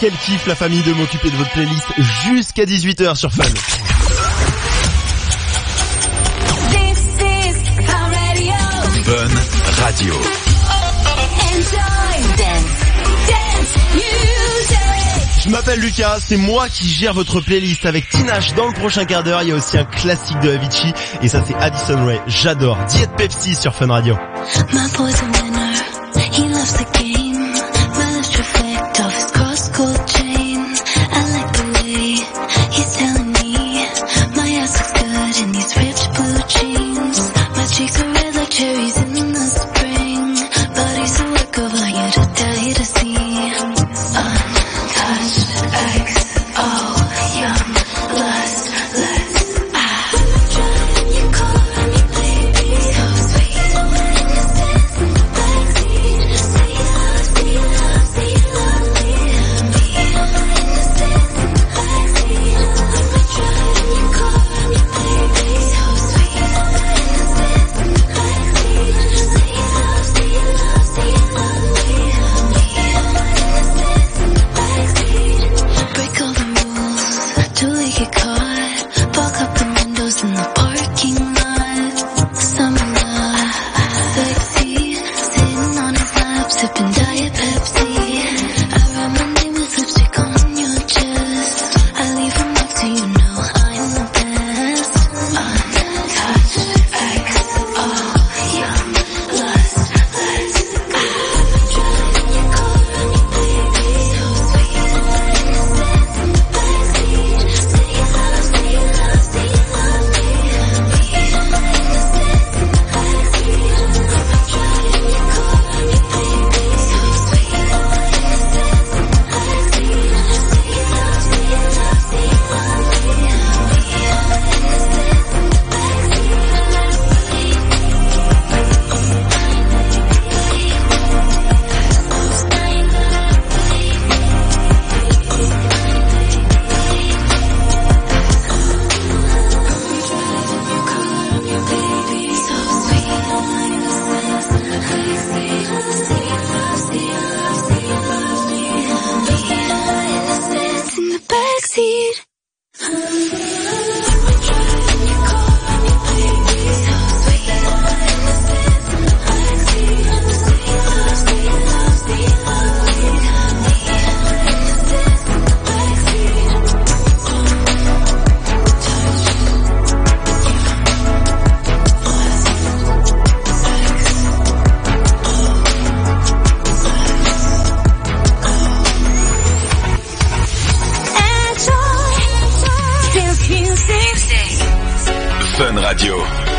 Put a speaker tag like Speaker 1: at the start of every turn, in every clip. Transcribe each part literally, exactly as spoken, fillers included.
Speaker 1: quel kiff la famille de m'occuper de votre playlist jusqu'à dix-huit heures sur Fun.
Speaker 2: Fun Radio.
Speaker 3: Enjoy dance, dance music.
Speaker 1: Je m'appelle Lucas, c'est moi qui gère votre playlist avec Tinashe dans le prochain quart d'heure. Il y a aussi un classique de Avicii et ça c'est Addison Rae. J'adore. Diet Pepsi sur Fun Radio.
Speaker 4: My boy's a winner, he loves the game. My left effect of his cross gold chain. I like the way he's telling me my ass looks good in these ripped blue jeans. My cheeks are red like cherries in the spring. Body's a work of art, you to die to see. Untouched X O, young lust, let's ah. You call me baby, so sweet. Innocence in the backseat. See love, see love, see love, leave me. Innocence in the backseat. I'ma try. You call me baby, so sweet. Innocence in the backseat. See love, see love, see love, leave me. Innocence in the backseat. Break all the rules till we get caught. Fog up the windows in the parking lot. Summer love, sexy. Sitting on his lap, sipping Diet Pepsi. I write my name with lipstick on your chest. I leave a mark so you know I'm the best. Untouched X O, young lust, let's ah. You call me baby, so sweet. Innocence in the backseat. See love, see love, see love, leave me. Innocence in the backseat. I'ma try. You call me baby, so sweet. Innocence in the backseat. See love, see love, see love, leave me. Innocence in the backseat.
Speaker 2: Fun Radio.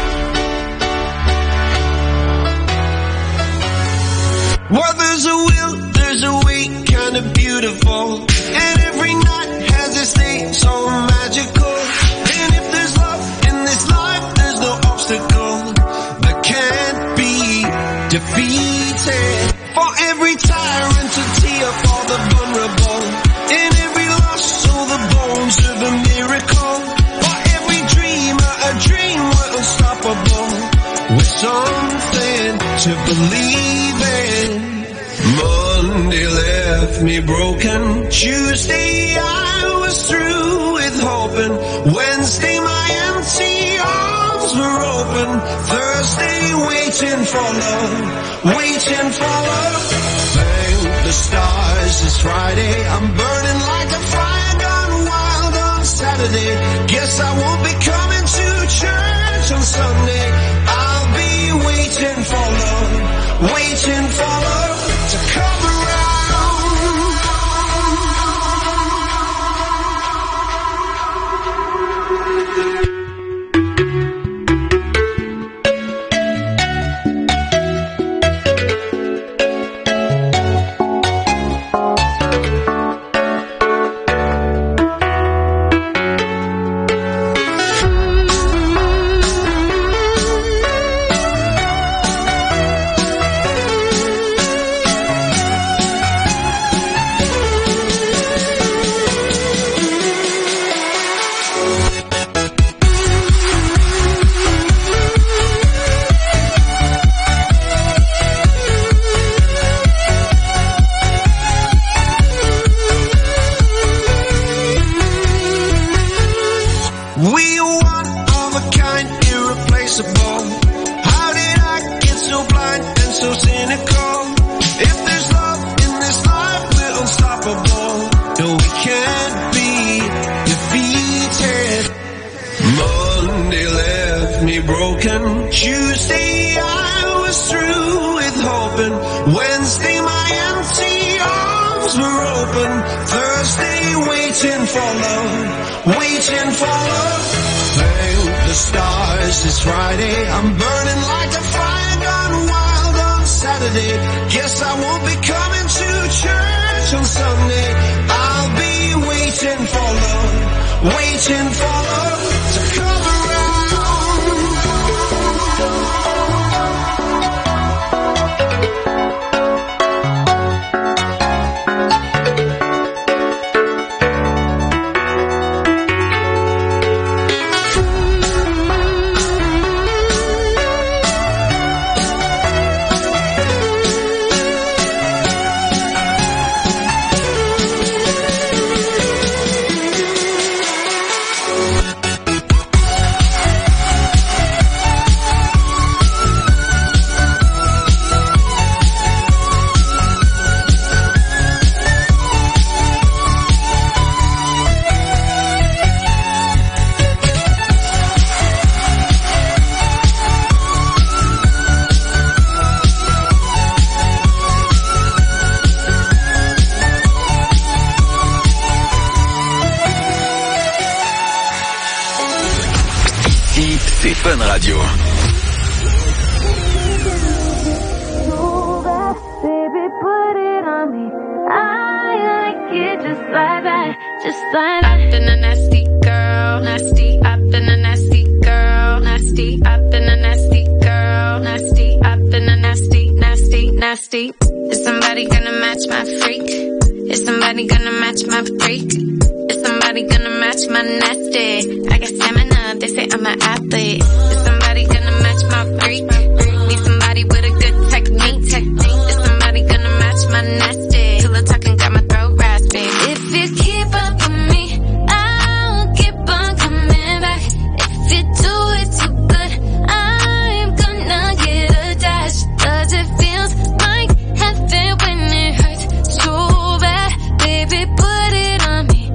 Speaker 5: Well, there's a will, there's a way, kind of beautiful. And every night has its day so magical. And if there's love in this life, there's no obstacle that can't be defeated. For every tyrant to tear for the vulnerable. In every loss, all the bones of a miracle. For every dreamer, a dream we're unstoppable. With something to believe in. Monday left me broken. Tuesday I was through with hoping. Wednesday my empty arms were open. Thursday waiting for love, waiting for love. Thank the stars it's Friday. I'm burning like a fire gone wild on Saturday. Guess I won't be coming to church on Sunday. I'll be waiting for love, waiting for love to come around. me broken. Tuesday I was through with hoping. Wednesday my empty arms were open. Thursday waiting for love, waiting for love. Thank the stars it's Friday. I'm burning like a fire gone wild on Saturday. Guess I won't be coming to church on Sunday. I'll be waiting for love, waiting for love to come around.
Speaker 2: C'est Fun Radio.
Speaker 4: Baby, put it on me. I like it just like that, just like that. I've been a nasty girl, nasty. I've been a nasty girl, nasty. I've been a nasty girl, nasty. I've been a nasty, nasty, nasty. Is somebody gonna match my freak? Is somebody gonna match my freak? Is somebody gonna match my nasty? I got stamina, they say I'm an athlete. Is somebody gonna match my freak? Need somebody with a good technique. Technique. Is somebody gonna match my nasty? Pillow talking got my throat raspy. If you keep up with me, I'll keep on coming back. If you do it too good, I'm gonna get attached. 'Cause it feels like heaven when it hurts so bad. Baby, put it on me.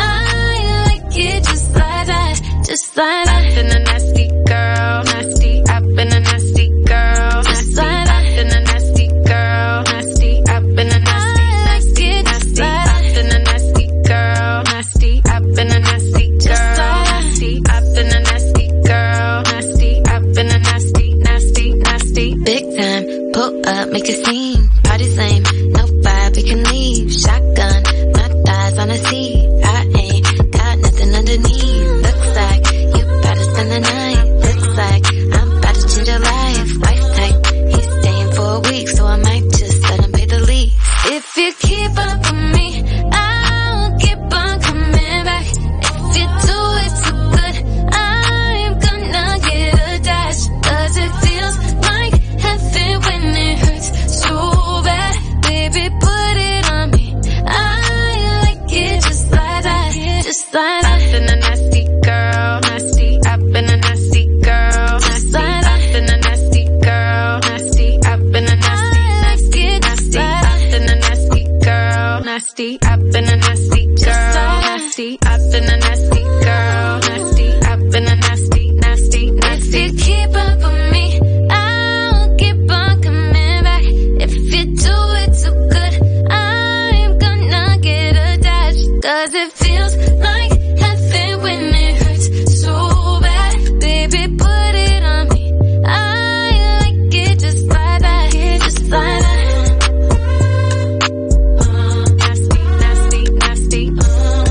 Speaker 4: I like it just like that, just like that. I've been a nasty girl, nasty. I've been a nasty girl, just like that. I've been a nasty girl, nasty. I've been a nasty, nasty, nasty. I've been a nasty girl, nasty. I've been a nasty girl, nasty. I've been a nasty girl, nasty. I've been a nasty, nasty, nasty. Big time, pull up, make a scene. Party's lame, no vibe, we can leave. Shotgun, my thighs on a seat. I ain't got nothing underneath. Looks like you better spend the night. Looks like I'm about to change your life. Life type, he's staying for a week, so I might just let him pay the lease. If you keep up with me, I'll keep on coming back. If you do it too good, I'm gonna get attached. 'Cause it feels like heaven when it hurts so bad. Baby, put it on me. I like it just like that, just like that. I've been a nasty girl, nasty. I've been a nasty girl, nasty. I've been a nasty girl, nasty. I've been a nasty, nasty, nasty. I've been a nasty girl, nasty. I've been a nasty girl, nasty. I've been a nasty girl, nasty. I've been a nasty, nasty, nasty. If you keep up with me, I'll keep on coming back. If you do it too good, I'm gonna get attached. 'Cause it feels like heaven when it hurts so bad. Baby, put it on me. I like it just like that, just like that. Uh, nasty, nasty, nasty. Uh,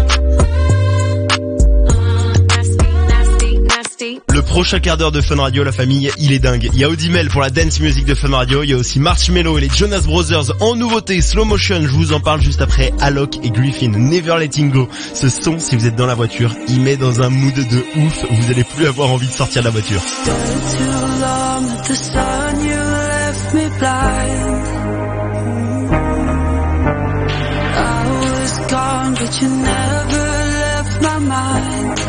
Speaker 4: uh, nasty, nasty, nasty.
Speaker 1: Le prochain quart d'heure de Fun Radio, la famille, il est dingue. Il y a Audimel pour la dance music de Fun Radio, il y a aussi Marshmello et les Jonas Brothers en nouveauté, Slow Motion, je vous en parle juste après, Alok et Griffin, Never Letting Go. Ce son, si vous êtes dans la voiture, il met dans un mood de ouf, vous allez plus avoir envie de sortir de la voiture.
Speaker 6: Too long at the sun, you left me blind. I was gone, but you never left my mind.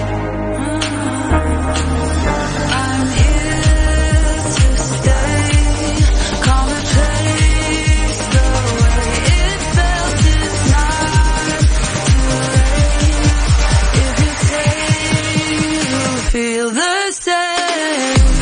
Speaker 6: I'm here to stay. Come replace the way it felt. It's not too late. If you stay, you'll feel the same.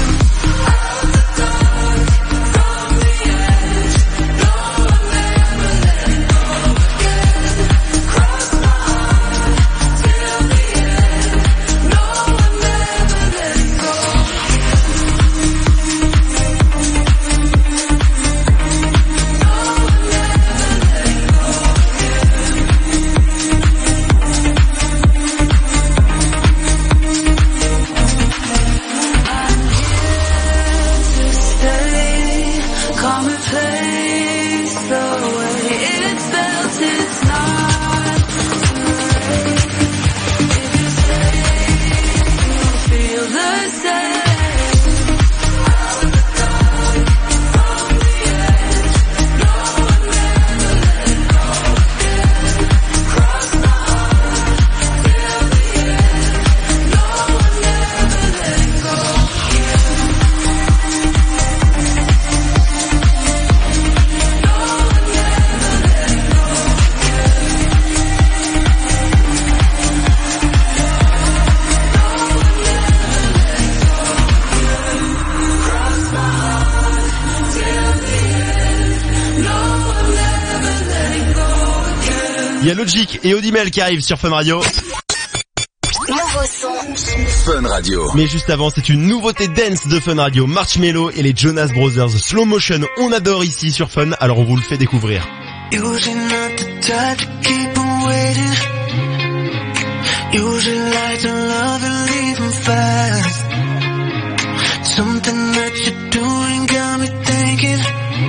Speaker 1: Il y a Logic et Audimel qui arrivent sur Fun Radio.
Speaker 3: Nouveau son.
Speaker 2: Fun Radio.
Speaker 1: Mais juste avant, c'est une nouveauté dance de Fun Radio. Marshmello et les Jonas Brothers. Slow Motion, on adore ici sur Fun, alors on vous le fait découvrir.
Speaker 5: Usually not the type to keep on waiting. Usually like to love and leave 'em fast. Something that you're doing got me thinking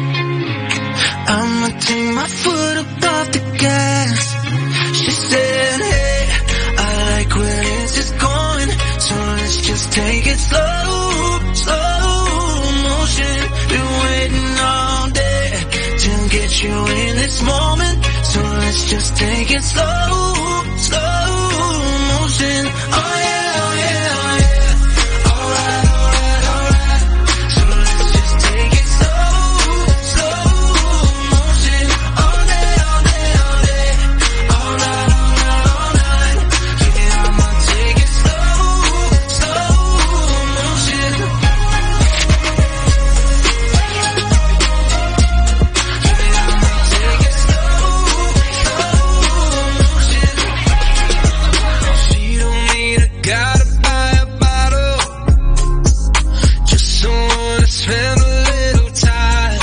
Speaker 5: I'ma take my foot up off the gas. She said, hey, I like where this is going, so let's just take it slow, slow motion. Been waiting all day to get you in this moment, so let's just take it slow, slow motion. Oh yeah, oh yeah, oh yeah. Alright, alright, alright. So let's just take it slow, slow motion. All day, all day, all day. Alright, alright, alright. Yeah, I'ma take it slow, slow motion. She don't need a guy to buy a bottle, just someone to spend a little time.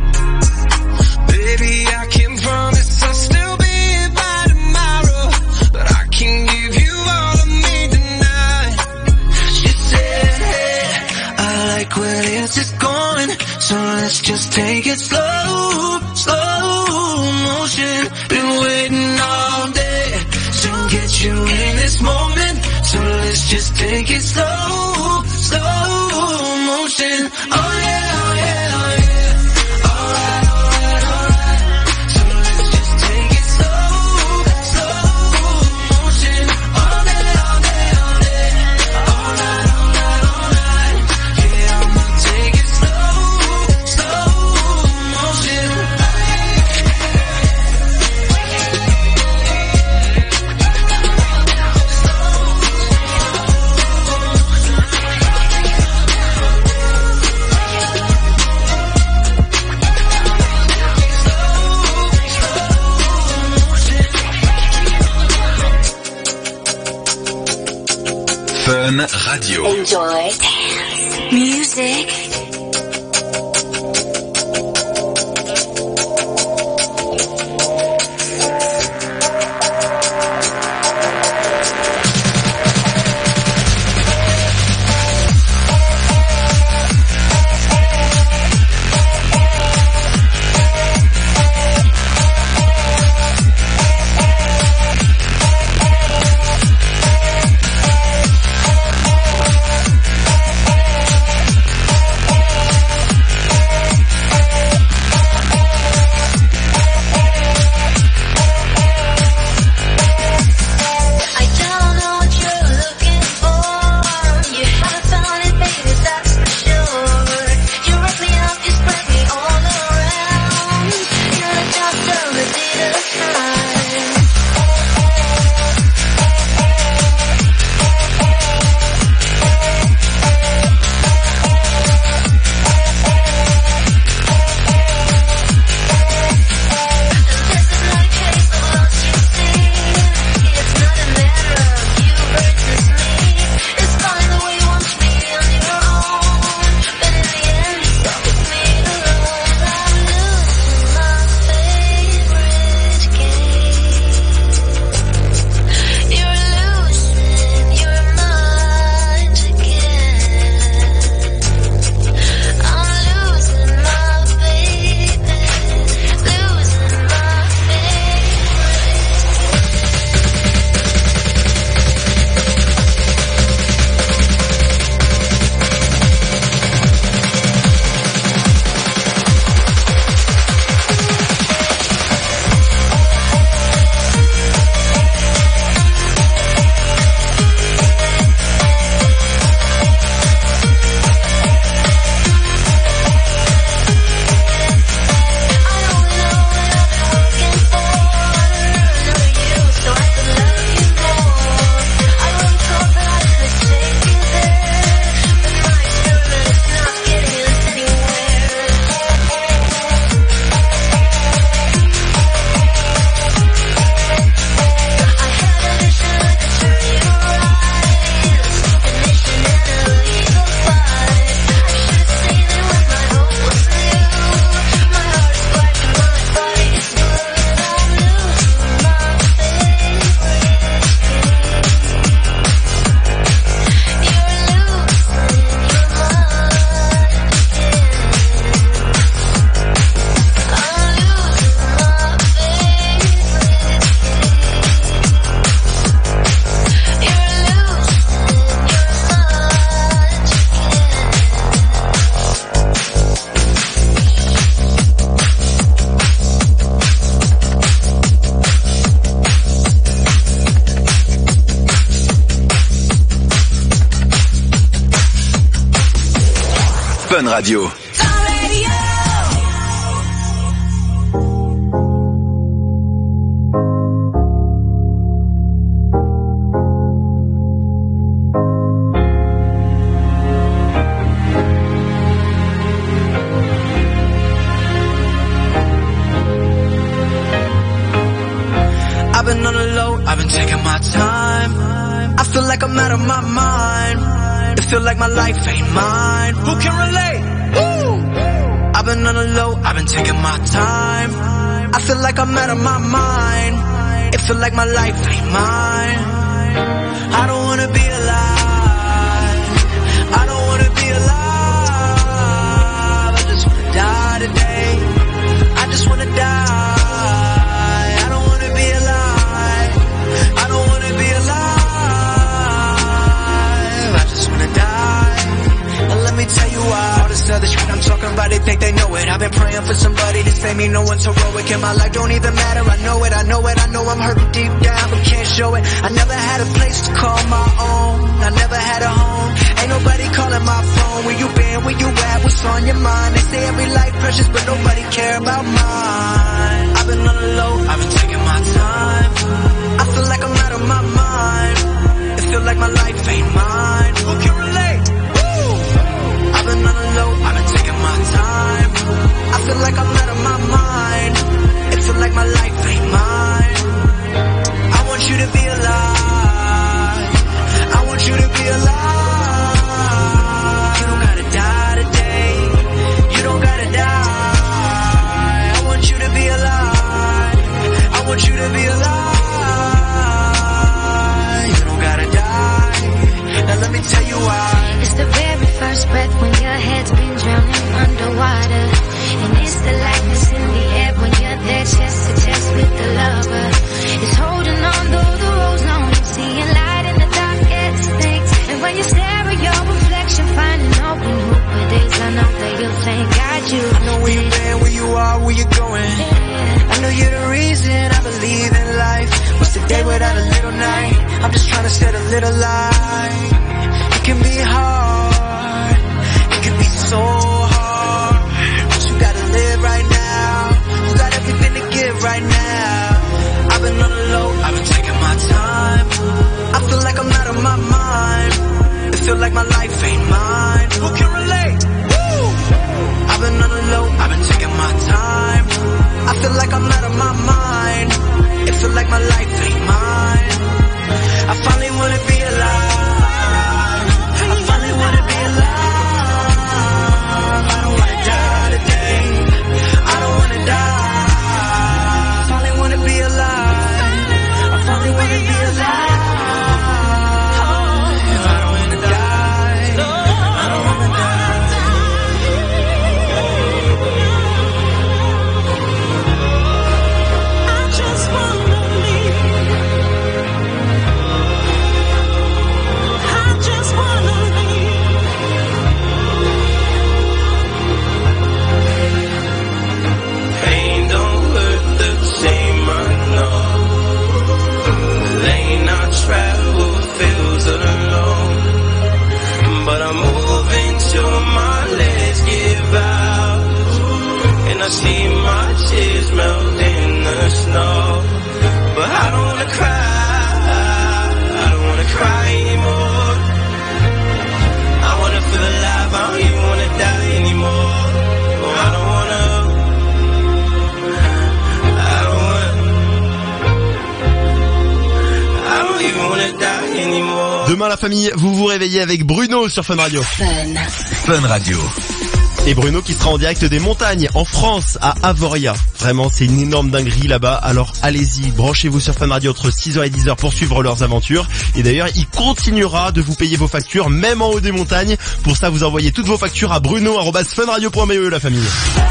Speaker 5: Baby, I can promise I'll still be here by tomorrow, but I can give you all of me tonight. She said, hey, I like where this is going, so let's just take it slow, slow motion. Been waiting all day to get you in this moment, so let's just take it slow, slow motion. Oh yeah, oh yeah, oh yeah. Alright, alright, alright. So let's just take it slow, slow motion. All day, all day, all day. Alright, alright, alright. Yeah, I'ma take it slow, slow motion.
Speaker 2: Fun Radio.
Speaker 3: Enjoy dance music.
Speaker 2: Fun Radio.
Speaker 7: I've been on the low, I've been taking my time. I feel like I'm out of my mind. It feel like my life ain't mine. Who can relate? Woo! I've been on the low, I've been taking my time. I feel like I'm out of my mind. It feel like my life ain't mine. I don't wanna be alive. I don't wanna be alive. I just wanna die today. I just wanna die. Tell you why all this other shit I'm talking about, they think they know it. I've been praying for somebody to save me, no one's heroic. In my life don't even matter, I know it, I know it, I know I'm hurting deep down, but can't show it. I never had a place to call my own, I never had a home. Ain't nobody calling my phone. Where you been, where you at, what's on your mind? They say every life precious, but nobody care about mine. I've been on the low, I've been taking my time. I feel like I'm out of my mind. It feel like my life ain't mine. Who can relate? I've been on the low, I've been taking my time. I feel like I'm out of my mind. It feel like my life ain't mine. I want you to be alive. I want you to be alive. You don't gotta die today. You don't gotta die. I want you to be alive. I want you to be alive. You don't gotta die. Now let me tell you why.
Speaker 4: It's the very first breath when your head's been drowning underwater. And it's the lightness in the air when you're there chest to chest with the lover. It's holding on though the road's long, seeing light in the darkest things. And when you stare at your reflection, finding out who it is, I know that you'll thank God you.
Speaker 7: I know where you've been, where you are, where you're going.
Speaker 4: Yeah.
Speaker 7: I know you're the reason I believe in life. What's the day without a little night? I'm just trying to set a little light. It can be hard, it can be so hard, but you gotta live right now. You got everything to give right now. I've been on the low, I've been taking my time. I feel like I'm out of my mind. It feel like my life ain't mine. Who can relate? Woo! I've been on the low, I've been taking my time. I feel like I'm out of my mind. It feel like my life ain't mine. I finally wanna be alive. I finally wanna be alive. I don't wanna die today. I don't wanna die. I finally wanna be alive. I finally wanna be alive. I don't wanna die. I don't wanna die. I just wanna live. I just wanna live. Pain don't hurt the same, I know. The lane I travel feels alone, but I'm moving till my legs give out, and I see my tears melt in the snow. But I don't wanna cry, I don't wanna cry anymore. I wanna feel alive, I don't even wanna die anymore. Oh, I don't wanna, I don't wanna, I don't even wanna die anymore.
Speaker 1: Demain la famille, vous vous réveillez avec Bruno sur Fun Radio.
Speaker 2: Fun Radio.
Speaker 1: Et Bruno qui sera en direct des montagnes en France, à Avoria. Vraiment, c'est une énorme dinguerie là-bas. Alors allez-y, branchez-vous sur Fun Radio entre six heures et dix heures pour suivre leurs aventures. Et d'ailleurs, il continuera de vous payer vos factures, même en haut des montagnes. Pour ça, vous envoyez toutes vos factures à bruno arobase funradio point be, la famille.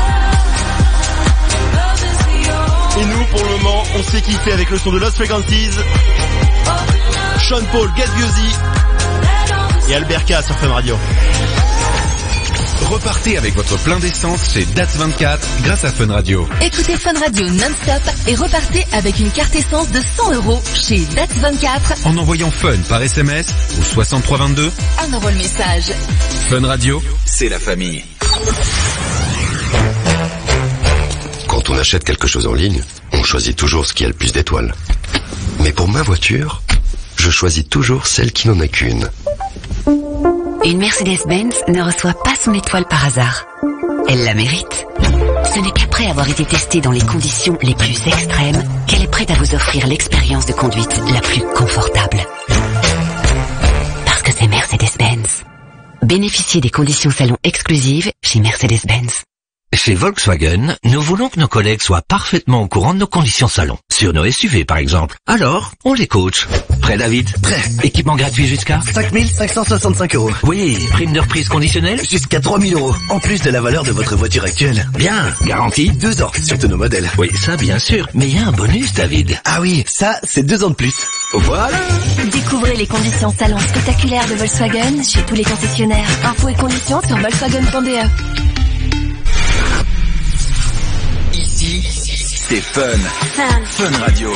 Speaker 1: Et nous, pour le moment, on s'est kiffé avec le son de Lost Frequencies, Sean Paul, Get Busy et Alberca sur Fun Radio.
Speaker 2: Repartez avec votre plein d'essence chez D A T vingt-quatre grâce à Fun Radio.
Speaker 8: Écoutez Fun Radio non-stop et repartez avec une carte essence de cent euros chez D A T vingt-quatre.
Speaker 2: En envoyant Fun par S M S au soixante-trois vingt-deux.
Speaker 8: Un euro le message.
Speaker 2: Fun Radio, c'est la famille.
Speaker 9: Quand on achète quelque chose en ligne, on choisit toujours ce qui a le plus d'étoiles. Mais pour ma voiture, je choisis toujours celle qui n'en a qu'une.
Speaker 10: Une Mercedes-Benz ne reçoit pas son étoile par hasard. Elle la mérite. Ce n'est qu'après avoir été testée dans les conditions les plus extrêmes qu'elle est prête à vous offrir l'expérience de conduite la plus confortable. Parce que c'est Mercedes-Benz. Bénéficiez des conditions salon exclusives chez Mercedes-Benz.
Speaker 11: Chez Volkswagen, nous voulons que nos collègues soient parfaitement au courant de nos conditions salon. Sur nos S U V, par exemple. Alors, on les coach. Prêt, David? Prêt. Équipement gratuit jusqu'à
Speaker 12: cinq mille cinq cent soixante-cinq euros.
Speaker 11: Oui, prime de reprise conditionnelle
Speaker 12: jusqu'à trois mille euros. En plus de la valeur de votre voiture actuelle.
Speaker 11: Bien. Garantie
Speaker 12: deux ans sur tous nos modèles.
Speaker 11: Oui, ça bien sûr. Mais il y a un bonus, David.
Speaker 12: Ah oui, ça, c'est deux ans de plus. Voilà.
Speaker 8: Découvrez les conditions salon spectaculaires de Volkswagen chez tous les concessionnaires. Infos et conditions sur volkswagen point b e.
Speaker 2: Ici, c'est fun. Fun. Fun Radio.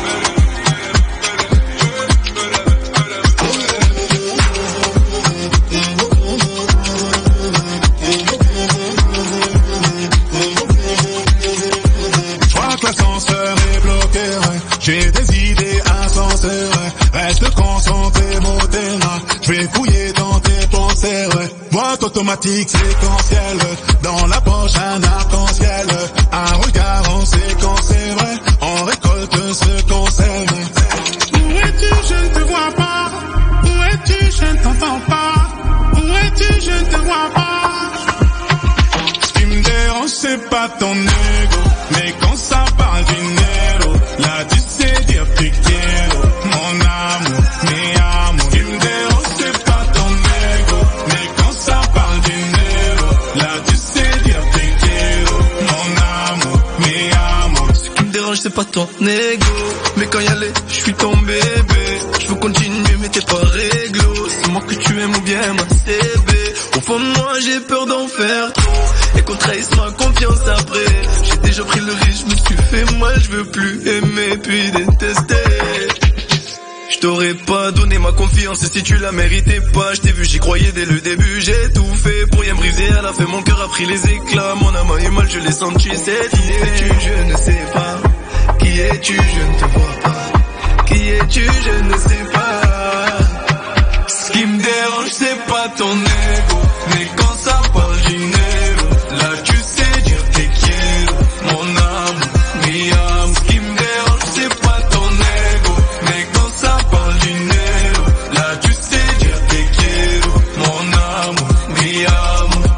Speaker 13: Je crois que l'ascenseur est bloqué, ouais. J'ai des idées insensées, ouais. Reste concentré, mon terrain. Je vais fouiller dans tes pensées, ouais. Boîte automatique séquentielle, dans la poche un arc-en-ciel. Un regard en séquence, c'est vrai, on récolte ce qu'on sème. Où es-tu, je ne te vois pas. Où es-tu, je ne t'entends pas. Où es-tu, je ne te vois pas. Ce qui me dérange, c'est pas ton ego, mais quand ça parle dinero, là tu sais dire te quiero, mon amour, mi amour. Ce qui me dérange, c'est pas ton ego, mais quand ça parle dinero, là tu sais dire te quiero, mon amour, mi amour.
Speaker 14: Ce qui me dérange, c'est pas ton ego, mais quand y aller, je suis ton bébé. Je veux continuer, mais t'es pas réglo. C'est moi que tu aimes ou bien ma C B. Au fond de moi, j'ai peur d'en faire trop et qu'on trahisse ma confiance après. J'ai déjà pris le risque, je me suis fait mal. Je veux plus aimer puis détester. Je t'aurais pas donné ma confiance si tu la méritais pas. Je t'ai vu, j'y croyais dès le début. J'ai tout fait pour rien briser. À la fin, mon cœur a pris les éclats. Mon âme a eu mal, je l'ai senti. C'est qui es-tu, je ne sais pas. Qui es-tu, je ne te vois pas. Qui es-tu, je ne sais pas. Ce qui me dérange, c'est pas ton ego, mais quand ça parle dinero, là tu sais dire te quiero, mon amour, mi amour. Ce qui me dérange, c'est pas ton ego, mais quand ça parle dinero, là tu sais dire te quiero, mon amour, mi amour.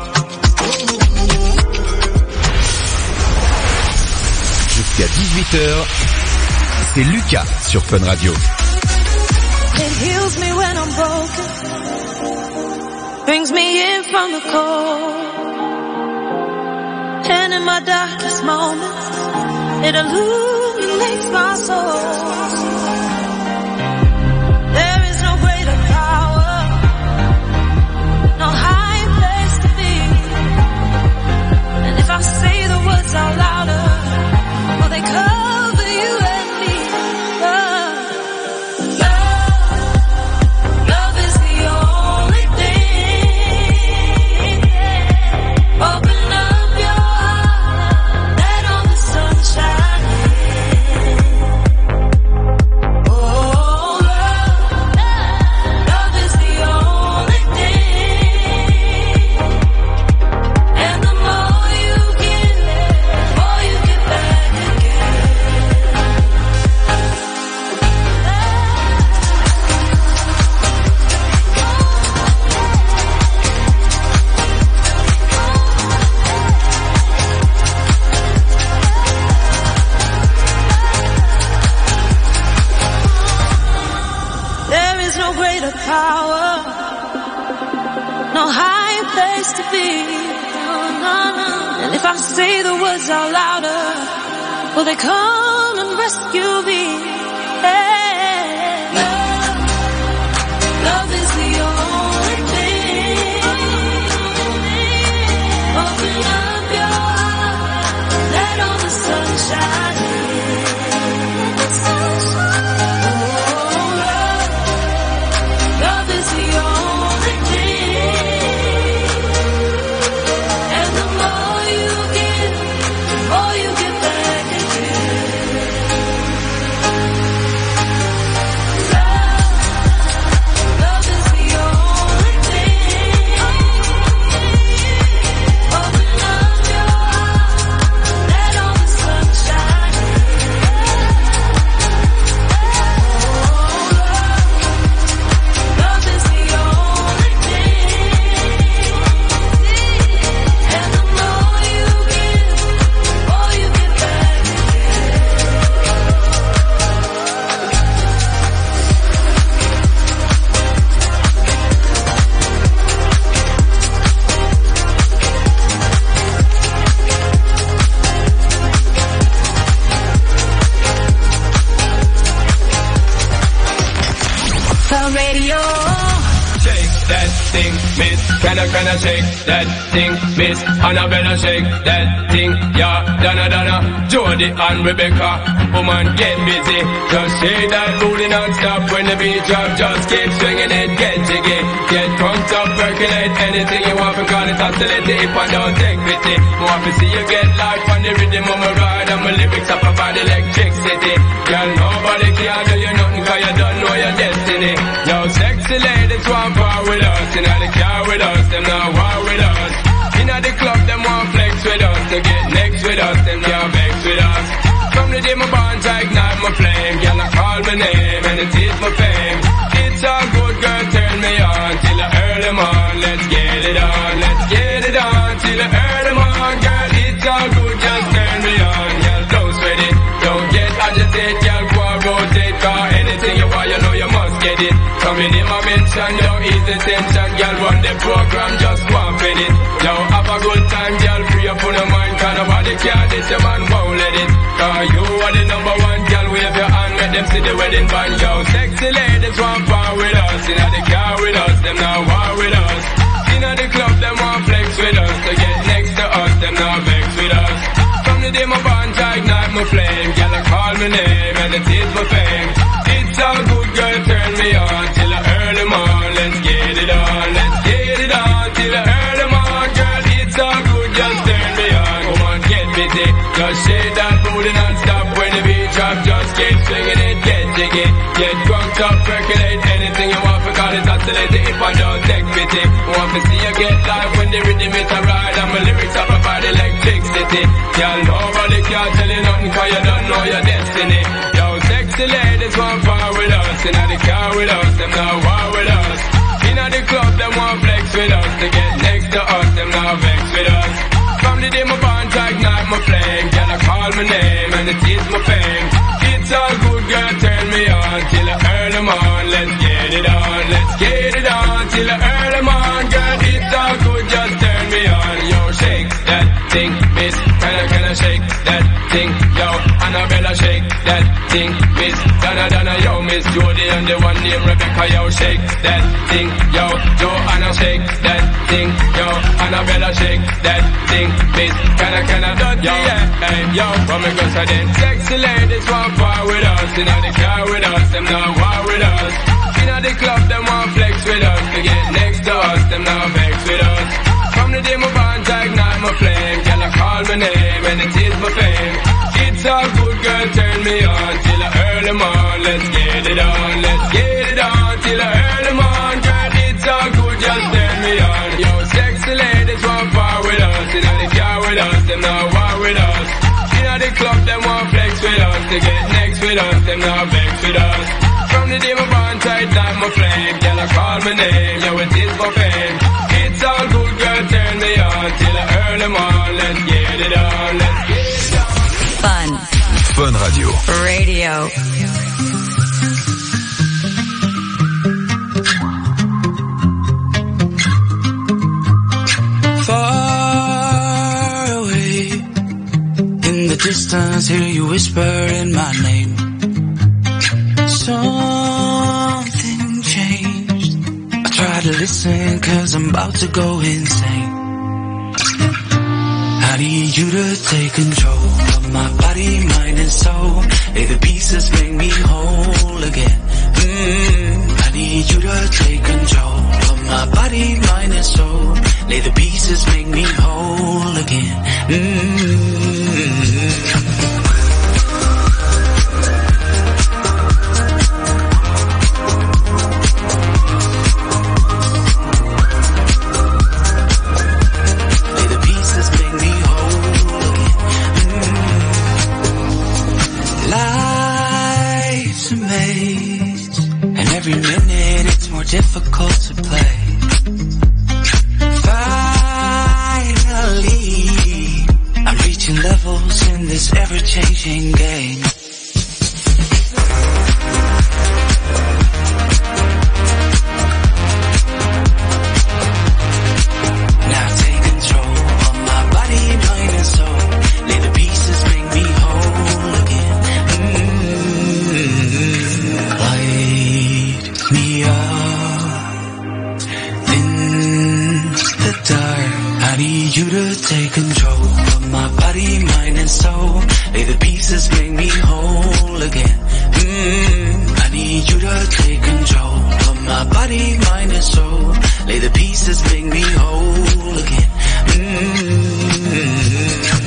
Speaker 2: Jusqu'à dix-huit heures, c'est Lucas sur Fun Radio.
Speaker 6: It heals me when I'm broken, brings me in from the cold, and in my darkest moments, it illuminates my soul. There is no greater power, no higher place to be, and if I say the words out louder, will they cover you and me? Oh. Power, no higher place to be, no, no, no. And if I say the words out louder, will they come and rescue me? Hey. Love, love is the only thing. Open up your heart, let all the sunshine in. The sunshine. Oh, you get Fun Radio.
Speaker 15: Shake that thing, miss. Can I, can I shake that thing, miss? Annabella, shake that thing, yeah. Donna, Donna, Jody and Rebecca. Woman, get busy. Just shake that booty non-stop when the beat drop. Just keep swinging it, get jiggy. Get drunk up, percolate anything you want. Because it's oscillating if I don't take pity. Want to see you get life on the rhythm of my ride. And my lyrics up about electricity. Girl, nobody can do you nothing cause you don't know your destiny. Yo, sexy ladies want power with us. Inna the car with us, them not war with us. Inna the club, them want flex with us. To get next with us, them can't vex with us. From the day my bonds, I ignite my flame. Girl, I call my name and it is my fame. It's all good, girl, turn me on till I earn them on. Let's get it on, let's get it on till I earn them on. Girl, it's all good, just turn me on. Girl, don't sweat it, don't get agitated. Girl, go and rotate, cause anything you want, you know you must get it. Coming in my mention, yo, ease the tension. Girl, run the program, just go and fit it. Yo, have a good time, girl, free up on your mind. Cause nobody care, this your man won't let it. Cause you are the number one, girl, wave your hand, let them see the wedding band. Yo, sexy ladies want power with us. Inna the car with us, them now war with us. Inna the club, them want flex with us. To get next to us, them now vex with us. From the day my bonds, I ignite my flame. Girl, I call my name and it is my fame. It's all good, girl, turn me on till I earn them on. Let's get it on, let's get it on till I earn them on. Girl, it's all good, just turn me on. Come on, get busy, just shake that booty non-stop. When the beat drop, just keep swinging it, get jiggy. Get drunk up, percolate anything you want. Because it's oscillating if I don't take pity. Want to see you get live when the rhythm is a ride. And my lyrics up about electricity. Girl, nobody can tell you nothing cause you don't know your destiny. Yo, sexy ladies want power with us. Inna the car with us, them now war with us. Inna the club, them want flex with us. To get next to us, them now vex with us. From the day my bonds, I ignite my flame. Girl, I call my name and it is my fame. It's all good, girl, turn me on till I earn them on. Let's get it on, let's get it on till I earn them on. Girl, it's all good, just turn me on. Yo, shake that thing, miss. Can I, can I shake that thing? Yo, Annabella, shake that thing, miss. Donna, Donna, yo, Miss Jody and the one named Rebecca, yo, shake that thing. Yo, Joanna, shake that thing. Yo, Annabella, shake that thing, miss. Can I, can I, dirty, yeah, hey, yo, come and go so then. Sexy ladies want power with us. Inna the car with us, them now war with us. Inna the club, them want flex with us. To get next to us, them now vex with us. From the day my bonds, I ignite my flame. Girl, I call my name and it is my fame. It's all good, girl, turn me on till I earn them on. Let's get it on, let's get it on till I earn them on. Girl, it's all good, just turn me on. Yo, sexy ladies want power with us. Inna the car with us, them now war with us. Inna the club, them want flex with us. To get next with us, them now vex with us. From the day my bonds, I ignite my flame. Girl, I call my name, yo, it is my fame. It's all good, girl, turn me on till I earn them on. Let's get it on, let's get it on.
Speaker 10: Fun.
Speaker 2: Fun Radio.
Speaker 10: Radio.
Speaker 7: Far away in the distance, hear you whisper in my name. Something changed. I try to listen cause I'm about to go insane. I need you to take control of my body, mind and soul. Lay the pieces, make me whole again. Mm, I need you to take control of my body, mind and soul. Lay the pieces, make me whole again. Mm-hmm. Every minute it's more difficult to play. Finally, I'm reaching levels in this ever-changing game. Now take control of my body, mind and soul. Lay the pieces, make me whole again. Mm-hmm. Light me you to take control of my body, mind and soul. Lay the pieces, make me whole again. Mm, I need you to take control of my body, mind and soul. Lay the pieces, make me whole again. Mm-hmm.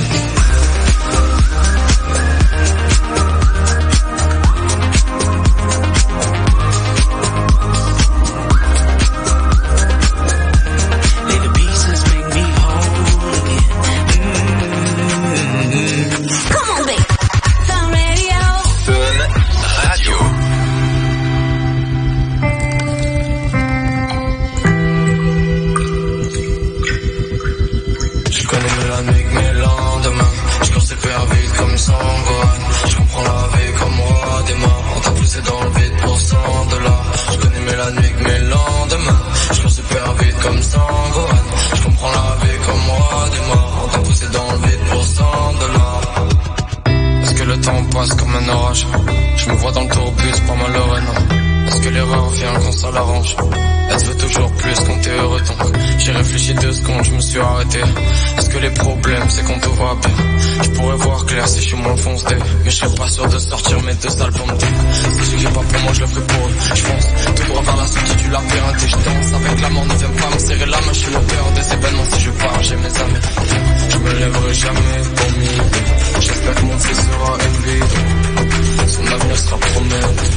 Speaker 14: Je comprends la vie comme roi des morts. On t'a poussé dans le vide pour cent dollars. Je connais mieux la nuit que mes lendemains. Je cours super vite comme Sangohan. Je comprends la vie comme roi des morts. On t'a poussé dans le vide pour cent dollars. Est-ce que le temps passe comme un orage? Je me vois dans le tourbus, pas malheureux non. Est-ce que l'erreur vient quand ça l'arrange? Elle se veut toujours plus quand t'es heureux donc j'ai réfléchi deux secondes, je me suis arrêté. Est-ce que les problèmes c'est quand tout va bien? Je pourrais voir clair si je suis moins foncé, mais je serais pas sûr de sortir mes deux albums. Si je l'ai pas pour moi je le ferai pour eux. Je fonce tout droit vers la sortie du labyrinthe et je danse avec la mort, ne viens pas me serrer la main. Je suis l'auteur des événements, si je pars j'ai mes amis. Je me lèverai jamais pour m'y. J'espère que mon fils sera élevé, son avenir sera prometteur.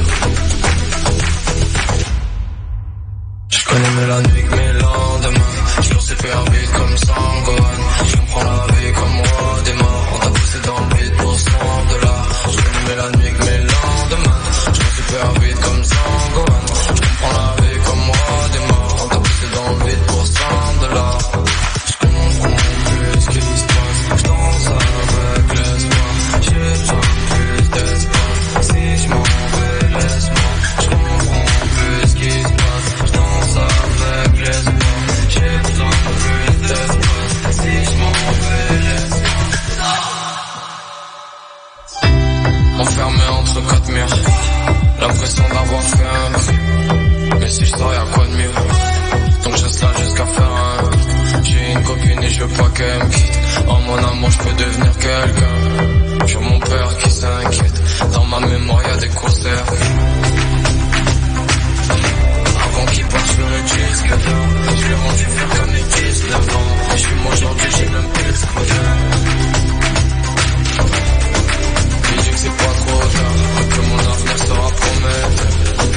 Speaker 14: Je connais mieux la nuit que mes lendemains. Je cours super vite comme Sangohan. Je comprends la vie comme roi des morts. On t'a poussé dans le vide pour cent dollars. Je connais mieux la nuit que mes lendemains. Je cours super vite comme Sangohan. Je comprends la vie comme roi des morts. On t'a poussé dans le vide pour cent dollars. Je comprends plus ce qui se passe. Je danse avec l'espoir. J'ai besoin plus d'espace. Si je m'en vais, laisse-moi. Je comprends plus ce qui se passe. Je danse avec l'espoir. J'ai besoin plus d'espace. Si je m'en vais, laisse-moi. Enfermé entre quatre murs, l'impression d'avoir fait un crime. Mais si je sors y'a quoi de mieux? Donc je reste là jusqu'à faire un. J'ai une copine et je veux pas qu'elle me quitte. En mon amour je peux devenir quelqu'un. J'ai mon père qui s'inquiète. Dans ma mémoire y'a des concerts. Avant qu'il parte sur le disque, je l'ai rendu faire comme les dix-neuf ans. Je suis moi aujourd'hui, j'ai même plus le scooter. Il dit que c'est pas trop tard, que mon avenir sera prometteur.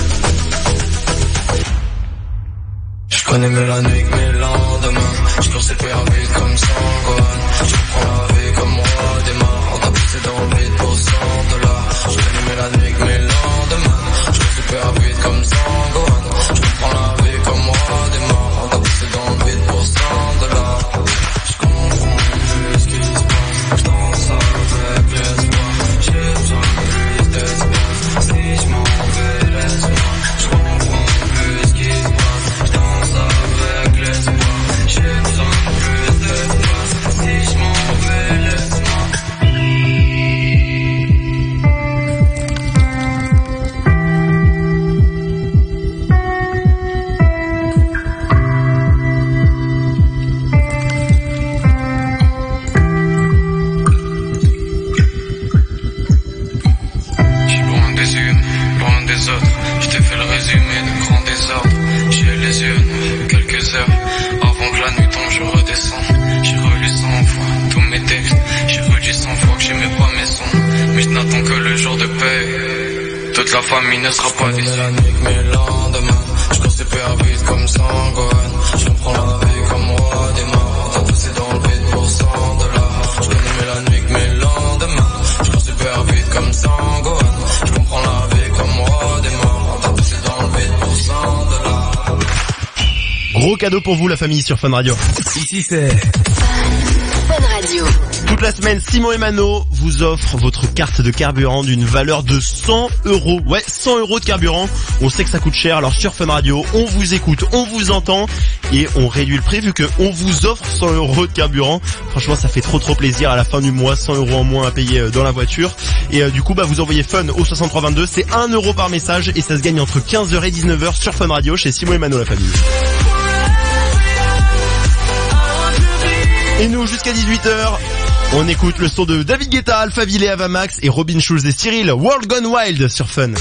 Speaker 14: Je connais mieux la nuit que mes lendemains. Je cours super vite comme Sangohan. Je comprends la vie comme roi des morts. On t'a poussé dans le vide pour cent dollars. Je connais mieux la nuit que mes lendemains. Je cours super vite comme Sangohan. Je comprends la vie comme roi des morts. On t'a poussé dans le vide pour cent dollars. Je comprends plus ce qui se passe. Je danse avec l'espoir. J'ai besoin plus d'espace. Si je m'en vais, laisse-moi. Je comprends plus ce qui se passe. Je danse avec l'espoir. J'ai besoin plus d'espace. Si je m'en vais, laisse-moi. Je t'ai fait le résumé de grand désordre. J'ai les yeux noirs, quelques heures avant que la nuit tombe, je redescends. J'ai relu cent fois tous mes textes. J'ai redit cent fois que j'aimais pas mes sons. Mais je n'attends que le jour de paix. Toute la famille ne sera pas déçue. La nuit que mes lendemains. Je cours super vite comme Sangohan. Je comprends la vie comme roi des morts. T'as poussé dans le vide pour cent dollars. Je connais mieux la nuit que mes lendemains. Je cours super vite comme Sangohan. Je comprends la vie comme roi des morts. T'as poussé dans le vide pour cent dollars.
Speaker 1: Gros cadeau pour vous la famille sur Fun Radio.
Speaker 2: Ici c'est
Speaker 3: Fun Radio.
Speaker 1: Toute la semaine, Simon et Mano vous offrent votre carte de carburant d'une valeur de cent euros. Ouais, cent euros de carburant. On sait que ça coûte cher, alors sur Fun Radio, on vous écoute, on vous entend et on réduit le prix vu que on vous offre cent euros de carburant. Franchement, ça fait trop trop plaisir à la fin du mois, cent euros en moins à payer dans la voiture. Et euh, du coup, bah vous envoyez Fun au soixante-trois vingt-deux, c'est un euro par message et ça se gagne entre quinze heures et dix-neuf heures sur Fun Radio chez Simon et Mano la famille. Et nous, jusqu'à dix-huit heures, on écoute le son de David Guetta, Alphaville, Avamax et Robin Schulz et Cyril, World Gone Wild sur Fun.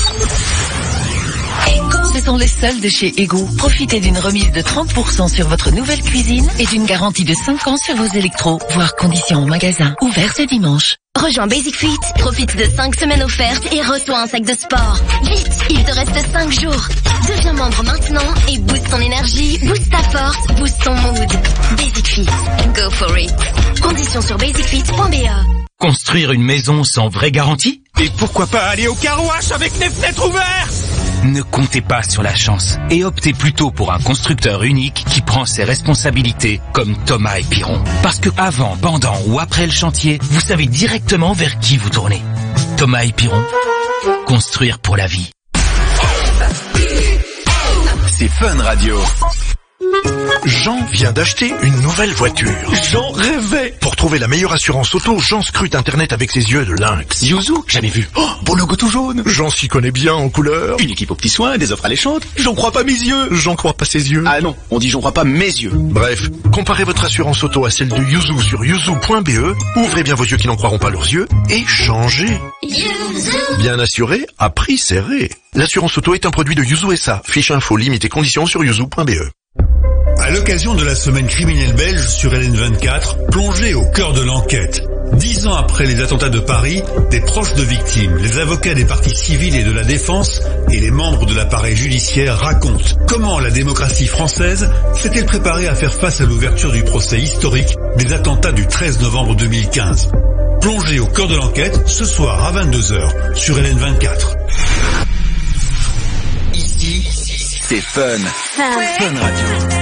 Speaker 16: Ce sont les soldes de chez Ego. Profitez d'une remise de trente pour cent sur votre nouvelle cuisine et d'une garantie de cinq ans sur vos électros, voire conditions en magasin. Ouvert ce dimanche.
Speaker 8: Rejoins Basic Fit, profite de cinq semaines offertes et reçois un sac de sport. Vite, il te reste cinq jours. Deviens membre maintenant et booste ton énergie, booste ta force, booste ton mood. Basic Fit, go for it. Conditions sur basic fit point b e.
Speaker 17: Construire une maison sans vraie garantie? Et pourquoi pas aller au car wash avec les fenêtres ouvertes? Ne comptez pas sur la chance et optez plutôt pour un constructeur unique qui prend ses responsabilités comme Thomas et Piron. Parce que avant, pendant ou après le chantier, vous savez directement vers qui vous tournez. Thomas et Piron, construire pour la vie.
Speaker 2: C'est Fun Radio. Jean vient d'acheter une nouvelle voiture. Jean rêvait. Pour trouver la meilleure assurance auto, Jean scrute Internet avec ses yeux de lynx.
Speaker 12: Yuzu, jamais vu.
Speaker 2: Oh, beau logo tout jaune. Jean s'y connaît bien en couleur.
Speaker 12: Une équipe aux petits soins, des offres alléchantes. J'en crois pas mes yeux.
Speaker 2: J'en crois pas ses yeux.
Speaker 12: Ah non, on dit j'en crois pas mes yeux.
Speaker 2: Bref, comparez votre assurance auto à celle de Yuzu sur yuzu point b e. Ouvrez bien vos yeux qui n'en croiront pas leurs yeux et changez. Yuzu. Bien assuré, à prix serré. L'assurance auto est un produit de Yuzu S A. Fiche info, limite et conditions sur yuzu point b e.
Speaker 18: À l'occasion de la semaine criminelle belge sur L N vingt-quatre, plongez au cœur de l'enquête. Dix ans après les attentats de Paris, des proches de victimes, les avocats des parties civiles et de la défense et les membres de l'appareil judiciaire racontent comment la démocratie française s'est-elle préparée à faire face à l'ouverture du procès historique des attentats du treize novembre deux mille quinze. Plongez au cœur de l'enquête ce soir à vingt-deux heures sur L N vingt-quatre.
Speaker 2: Ici, c'est Fun. Fun, Fun Radio.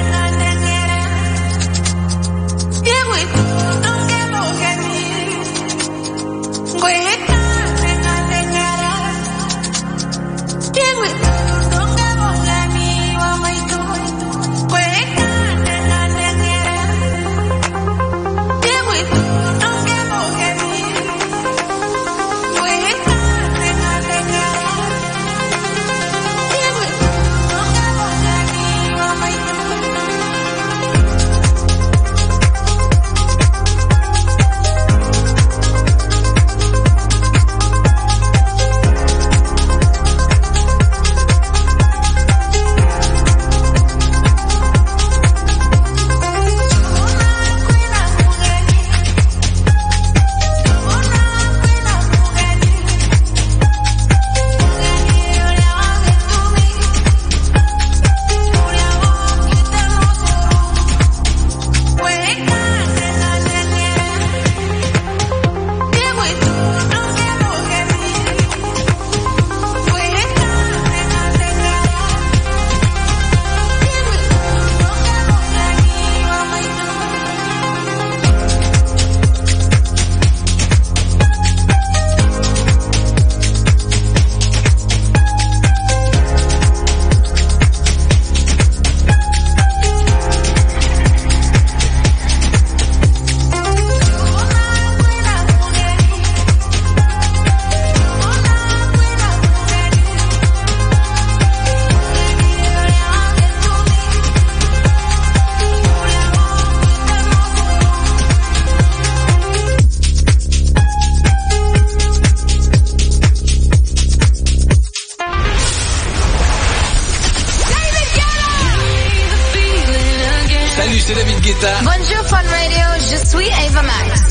Speaker 19: Bonjour Fun Radio, je suis Avamax.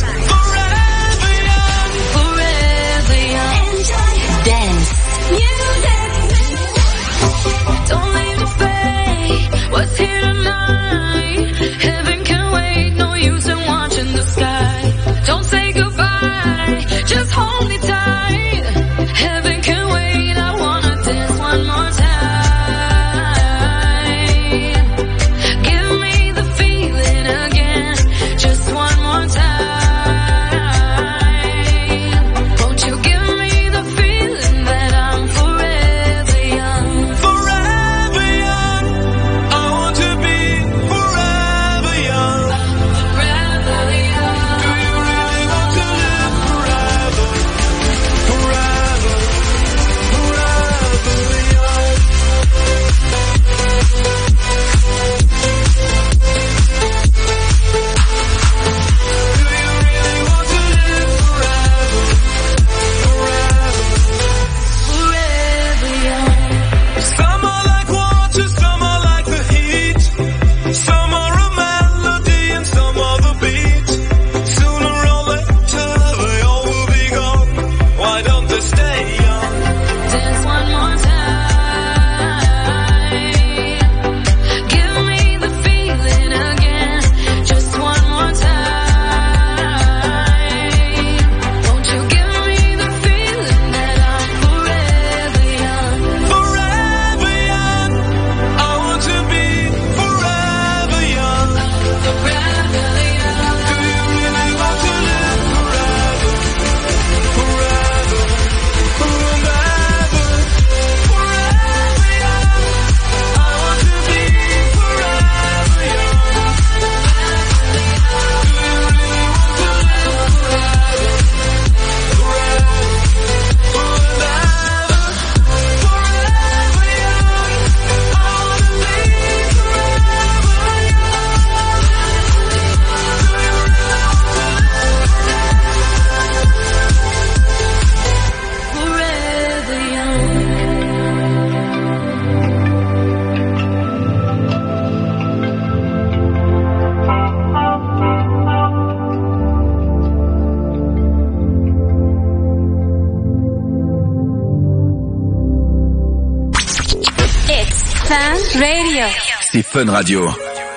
Speaker 8: Dance.
Speaker 6: Don't leave the fate. What's here tonight? Heaven can wait. No use in watching the sky. Don't say goodbye. Just hold me tight. Heaven can wait. I wanna dance one more time. Give me the feeling again. Just one more time. Won't you give me the feeling that I'm forever?
Speaker 16: Radio.
Speaker 12: C'est Fun Radio.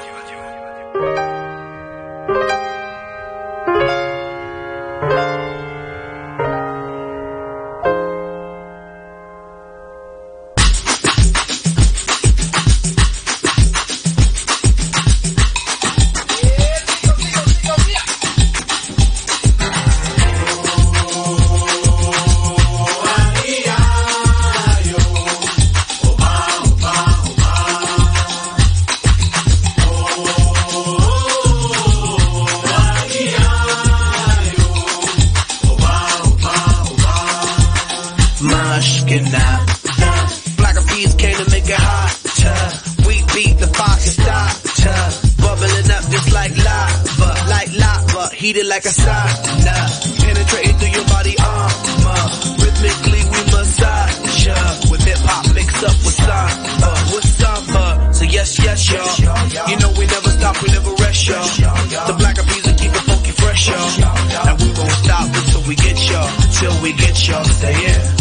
Speaker 5: Heated like a sauna, penetrating through your body armor. Rhythmically we massage ya, with hip hop mixed up with samba, with samba. So yes, yes, y'all. You know we never stop, we never rest, y'all. The Black Eyed Peas will keep it funky fresh, y'all. And we won't stop until we get y'all, till we get y'all. Say yeah.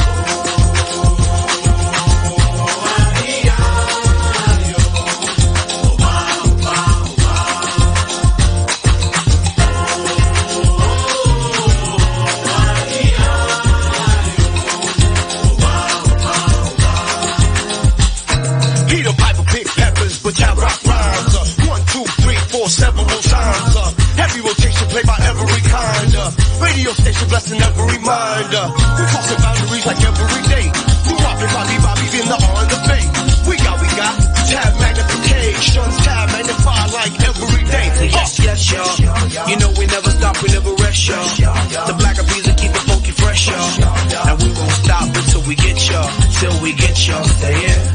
Speaker 5: Radio station blessing every mind. Uh, we crossing boundaries like every day. We robbing Bobby Bobby in the R and the Bay. We got, we got tab magnification, tab magnify like every day. So yes, yes, y'all. You know we never stop, we never rest, y'all. The Black Eyed Peas will keep it funky fresh, y'all. And we won't stop until we get y'all, till we get y'all. Say yeah.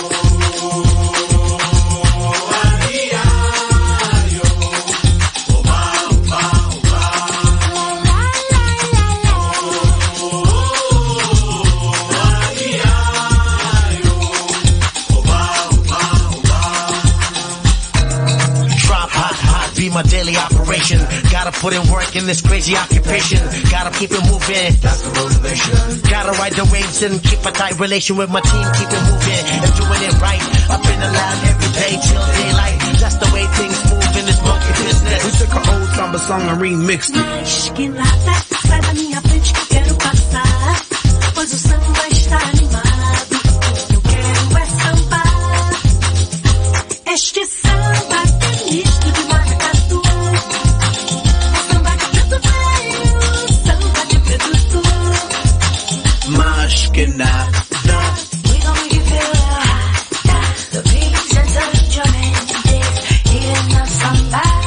Speaker 5: My daily operation, gotta put in work in this crazy occupation, gotta keep it moving, that's the motivation. Gotta ride the waves and keep a tight relation with my team, keep it moving and doing it right. Up in the lab every day till daylight, that's the way things move in this monkey business. We took an old samba song and remixed it.
Speaker 6: Mas que nada, sai da minha frente que eu quero passar, pois o samba está animado. Eu quero é sambar, este samba tem misto de maracatu.
Speaker 5: Mas que nada.
Speaker 6: We gon' make you feel hot. The beats and touch your hands, hitting up somebody.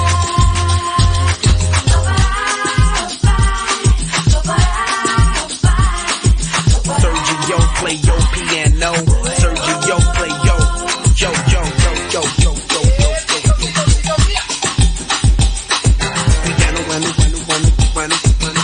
Speaker 5: Sergio play your piano. Sergio play yo, yo, yo, yo, yo, yo, yo, yo, yo. Piano, piano, piano, piano, piano, piano.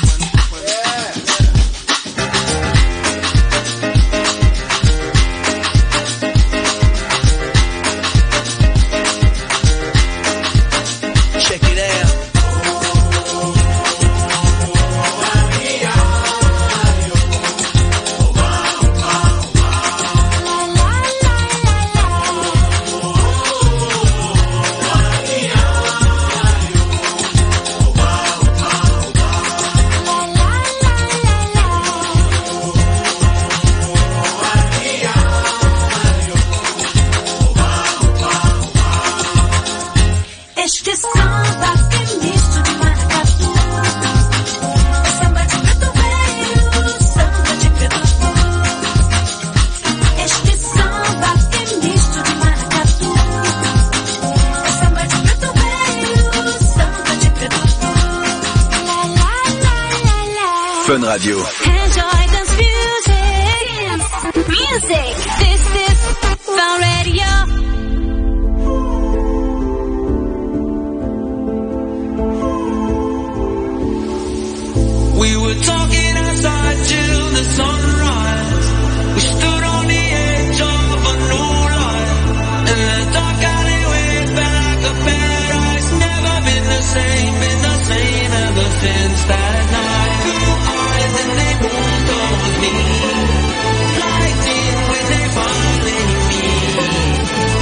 Speaker 6: Este samba tem misto de maracatu, samba de catuveiro, samba de pedutu. Este samba tem misto de maracatu, samba de catuveiro, samba de pedutu. La la la la la.
Speaker 12: Fun Radio.
Speaker 6: Enjoy dance music, music. This is Fun Radio.
Speaker 5: We were talking outside till the sunrise. We stood on the edge of a new life. And the dark alleyway felt like a paradise. Never been the same, been the same ever since that night. Blue eyes and they moved towards me, lighting when they finally meet.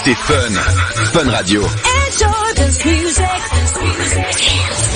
Speaker 12: C'est Fun. Fun Radio.
Speaker 6: Enjoy this music. This music.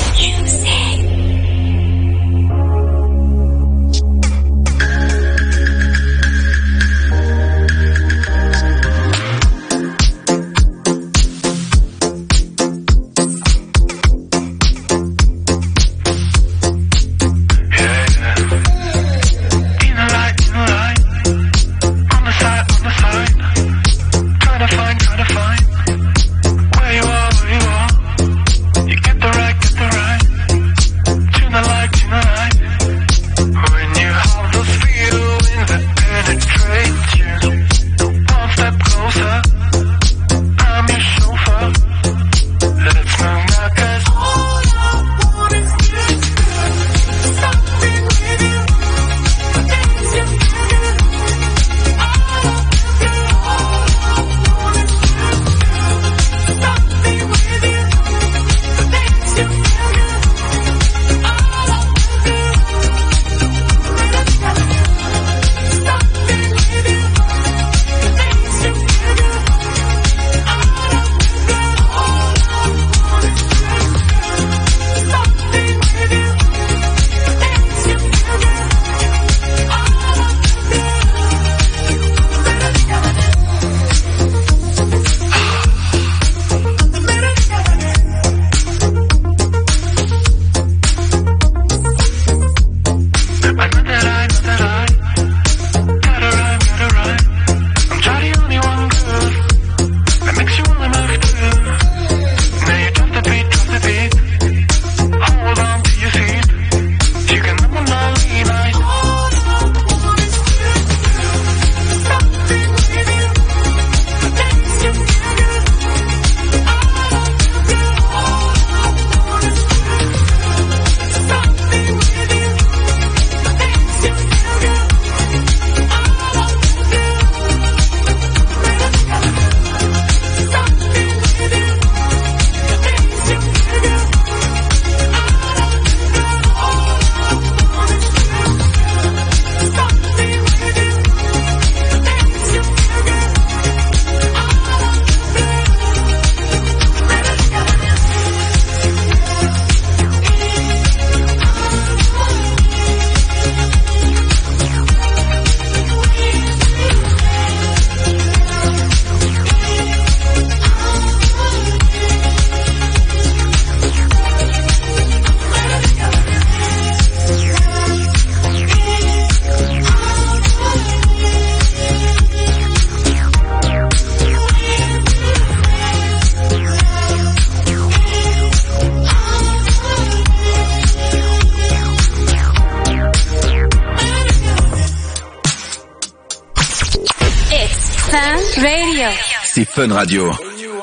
Speaker 12: C'est Fun Radio.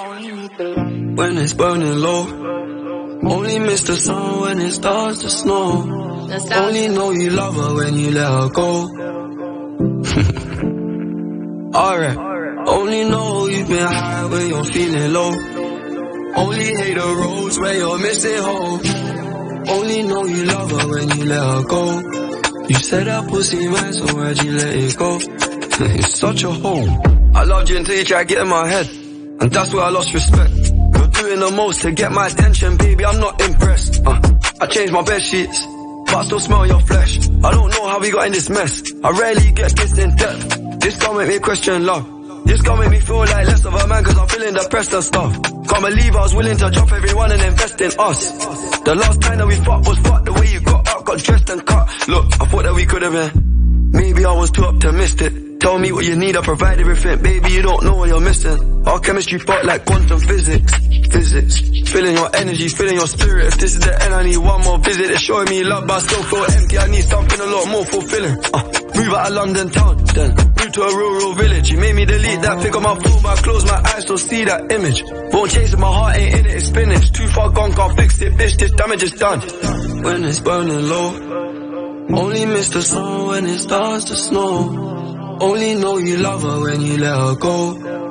Speaker 14: When it's burning low, only miss the sun when it starts to snow. Only know you love her when you let her go. Alright, only know you've been high when you're feeling low. Only hate the roads where you're missing home. Only know you love her when you let her go. You said that pussy man, so why'd you let it go? It's such a hole. I loved you until you tried to get in my head, and that's where I lost respect. You're doing the most to get my attention, baby, I'm not impressed. uh, I changed my bed sheets, but I still smell your flesh. I don't know how we got in this mess, I rarely get this in depth. This gon' make me question love. This gon' make me feel like less of a man, cause I'm feeling depressed and stuff. Can't believe I was willing to drop everyone and invest in us. The last time that we fought was fucked. The way you got up, got dressed and cut. Look, I thought that we could've been. Maybe I was too optimistic. Tell me what you need, I provide everything. Baby, you don't know what you're missing. Our chemistry fought like quantum physics. Physics. Feeling your energy, feeling your spirit. If this is the end, I need one more visit. It's showing me love, but I still feel empty. I need something a lot more fulfilling. Uh, move out of London town, then move to a rural village. You made me delete that pic on my phone, but I close my eyes, still see that image. Won't chase it, my heart ain't in it, it's finished. Too far gone, can't fix it, bitch, this damage is done. When it's burning low, only miss the sun when it starts to snow. Only know you love her when you let her go.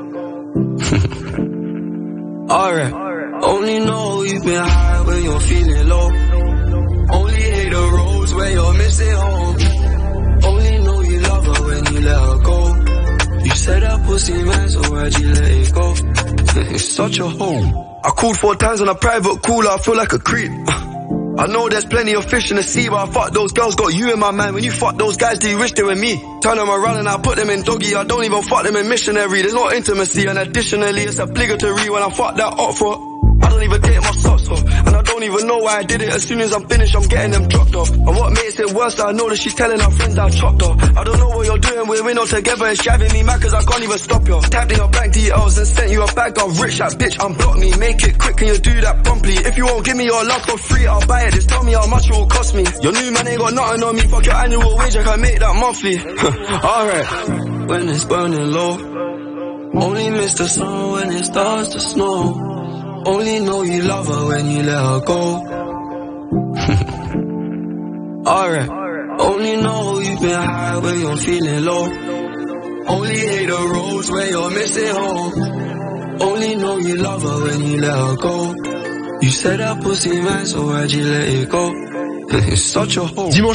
Speaker 14: Alright, only know you've been high when you're feeling low. Only hate the roads where you're missing home. Only know you love her when you let her go. You said that pussy man, so why'd you let it go? It's such a hole. I called four times on a private call, I feel like a creep. I know there's plenty of fish in the sea, but I fuck those girls, got you in my mind. When you fuck those guys, do you wish they were me? Turn them around and I put them in doggy. I don't even fuck them in missionary. There's no intimacy, and additionally it's obligatory when I fuck that up for. I don't even take my socks off, and I don't even know why I did it. As soon as I'm finished, I'm getting them dropped off. And what makes it worse, I know that she's telling her friends I chopped off. I don't know what you're doing, we're in all together. It's driving me mad cause I can't even stop you. Tapped in your bank details and sent you a bag of rich. That bitch unblock me, make it quick, can you do that promptly? If you won't give me your love for free, I'll buy it. Just tell me how much it will cost me. Your new man ain't got nothing on me, fuck your annual wage, I can make that monthly. Alright. When it's burning low, only miss the sun when it starts to snow. Only know you love her when you let her go. Alright. Only know you've been high when you're feeling low. Only hate the roads where you're missing home. Only know you love her when you let her go. You said that pussy man, so why'd you let it go? It's such a hole.
Speaker 1: Dimanche